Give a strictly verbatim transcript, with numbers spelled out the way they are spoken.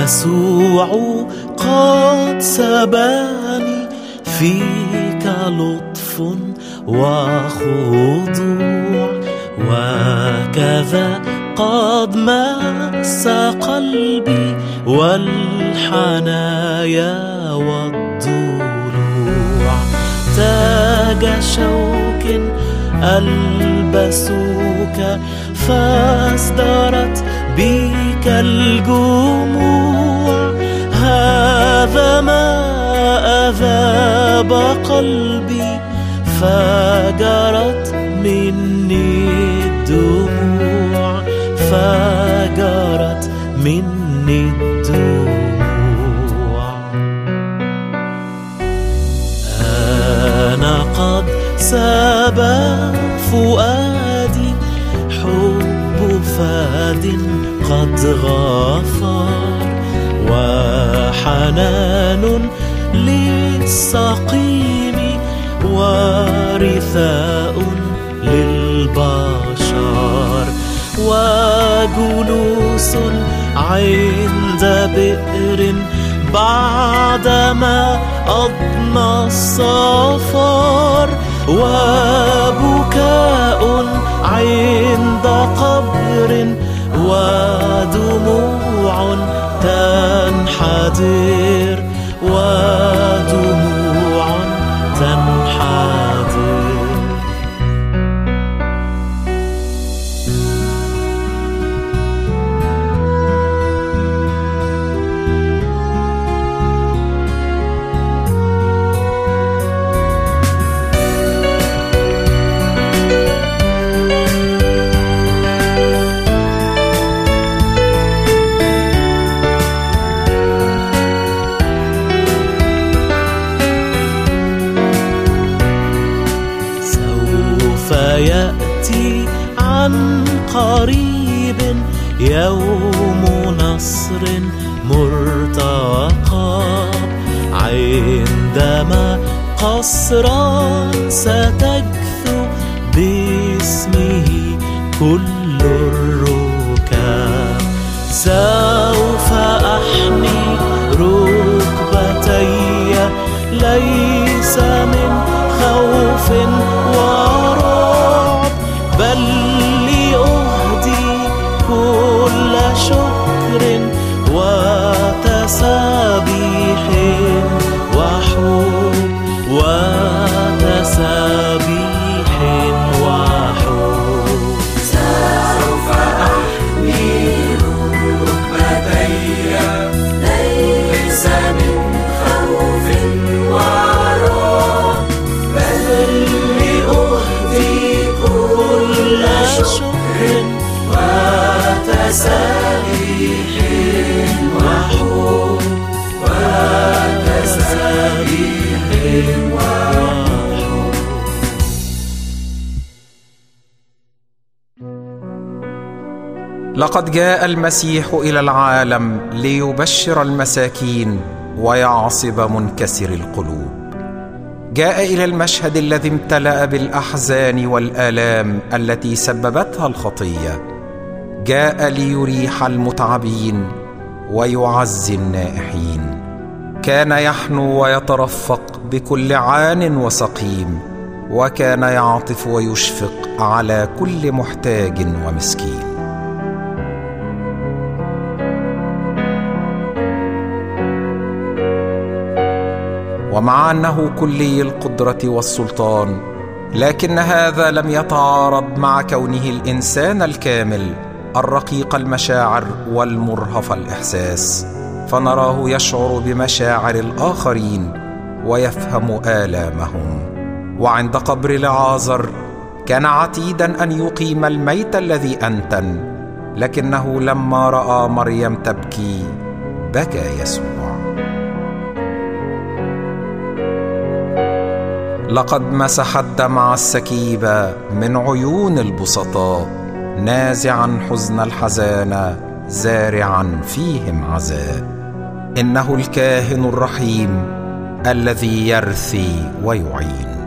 يسوع قد سباني، فيك لطف وخضوع، وكذا قد مس قلبي والحنايا والضلوع. تاج شوك ألبسوك، فازدرت بك الجموع. هذا ما أذاب قلبي، فجرت مني الدموع، فجرت مني الدموع. أنا قد سبى فؤادي، حب فاد قد غفر، وحنان للسقيم، ورثاء للبشر، وجلوس عند بئر بعدما أضنى السفر، وبكاء عند قبر، ودموع تنحدر، ودموع تنحدر. يأتي عن قريب يوم نصر مرتقب، عندما قصرا ستجثو باسمه كل الركاب. سوف أحني ركبتي، ليس من خوف ورعب، بل لأهدي كل شكر وتسابيح وحب، وتسابيح وحب. سوف أحمي ركبتي، ليس من خوف ورعب، بل لأهدي كل شكر وتسابيح وحب، وتسابيح وحب. لقد جاء المسيح إلى العالم ليبشر المساكين ويعصب منكسر القلوب. جاء إلى المشهد الذي امتلأ بالأحزان والآلام التي سببتها الخطية. جاء ليريح المتعبين ويعزي النائحين. كان يحنو ويترفق بكل عان وسقيم، وكان يعطف ويشفق على كل محتاج ومسكين. ومع أنه كلي القدرة والسلطان، لكن هذا لم يتعارض مع كونه الإنسان الكامل الرقيق المشاعر والمرهف الإحساس، فنراه يشعر بمشاعر الآخرين ويفهم آلامهم. وعند قبر لعازر كان عتيدا أن يقيم الميت الذي أنتن، لكنه لما رأى مريم تبكي بكى يسوع. لقد مسح الدمع السكيبة من عيون البسطاء، نازعا حزن الحزانة، زارعا فيهم عزاء. إنه الكاهن الرحيم الذي يرثي ويعين.